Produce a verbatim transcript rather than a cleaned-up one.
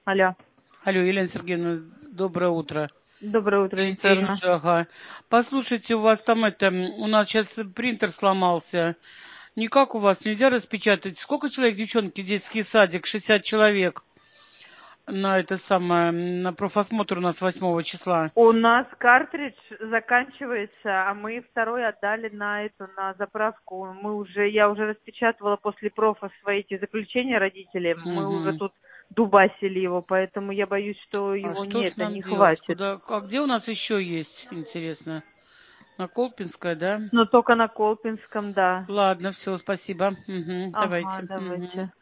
Алло. Алло, Елена Сергеевна, доброе утро. Доброе утро, Елена Елисей Федоровна. уже, ага. Послушайте, у вас там это, у нас сейчас принтер сломался. Никак у вас нельзя распечатать? Сколько человек, девчонки, детский садик? шестьдесят человек. На это самое, на профосмотр у нас восьмого числа. У нас картридж заканчивается, а мы второй отдали на эту, на заправку. Мы уже, я уже распечатывала после профа свои эти заключения родителям. Мы уже Угу. тут дубасили его, поэтому я боюсь, что А его что ж нет, а нам не делать? хватит. Куда, а где у нас еще есть, интересно? На Колпинской, да? Но только на Колпинском, да. Ладно, все, спасибо. Угу, Ага, давайте. Угу. давайте.